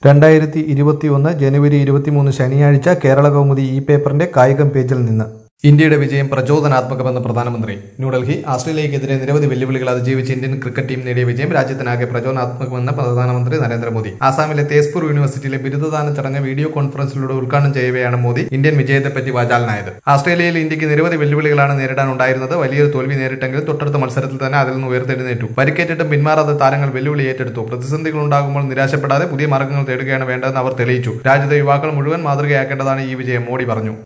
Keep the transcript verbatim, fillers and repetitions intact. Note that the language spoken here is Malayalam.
രണ്ടായിരത്തി ഇരുപത്തിയൊന്ന് ജനുവരി ഇരുപത്തിമൂന്ന് ശനിയാഴ്ച കേരള കൗമുദി ഈ പേപ്പറിന്റെ കായികം പേജിൽ നിന്ന് ഇന്ത്യയുടെ വിജയം പ്രചോദനാത്മകമെന്ന് പ്രധാനമന്ത്രി ന്യൂഡൽഹി ആസ്ട്രേലിയക്കെതിരെ നിരവധി വെല്ലുവിളികൾ അതിജീവിച്ച് ഇന്ത്യൻ ക്രിക്കറ്റ് ടീം നേടിയ വിജയം രാജ്യത്തിനാകെ പ്രചോദനാത്മകമെന്ന് പ്രധാനമന്ത്രി നരേന്ദ്രമോദി ആസാമിലെ തേസ്പൂർ യൂണിവേഴ്സിറ്റിയിലെ ബിരുദദാന ചടങ്ങ് വീഡിയോ കോൺഫറൻസിലൂടെ ഉദ്ഘാടനം ചെയ്യവെയാണ് മോദി ഇന്ത്യൻ വിജയത്തെപ്പറ്റി വാചാലനായത്. ആസ്ട്രേലിയയിൽ ഇന്ത്യക്ക് നിരവധി വെല്ലുവിളികളാണ് നേരിടാനുണ്ടായിരുന്നത്. വലിയൊരു തോൽവി നേരിട്ടെങ്കിലും തൊട്ടടുത്ത മത്സരത്തിൽ തന്നെ അതിൽ നിന്ന് ഉയർത്തെഴുന്നേറ്റു. പരിക്കേറ്റിട്ടും പിന്മാറാതെ താരങ്ങൾ വെല്ലുവിളി ഏറ്റെടുത്തു. പ്രതിസന്ധികൾ ഉണ്ടാകുമ്പോൾ നിരാശപ്പെടാതെ പുതിയ മാർഗ്ഗങ്ങൾ തേടുകയാണ് വേണ്ടതെന്ന് അവർ തെളിയിച്ചു. രാജ്യത്തെ യുവാക്കൾ മുഴുവൻ മാതൃകയാക്കേണ്ടതാണ് ഈ വിജയം, മോഡി പറഞ്ഞു.